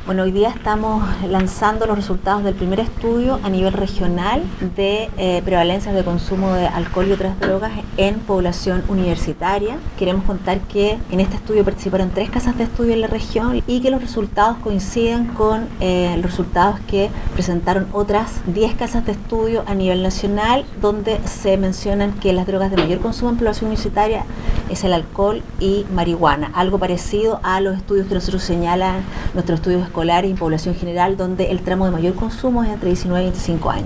Bueno, hoy día estamos lanzando los resultados del primer estudio a nivel regional de prevalencias de consumo de alcohol y otras drogas en población universitaria. Queremos contar que en este estudio participaron 3 casas de estudio en la región y que los resultados coinciden con los resultados que presentaron otras 10 casas de estudio a nivel nacional, donde se mencionan que las drogas de mayor consumo en población universitaria es el alcohol y marihuana, algo parecido a los estudios que nosotros señalan nuestros estudios escolares y en población general, donde el tramo de mayor consumo es entre 19 y 25 años.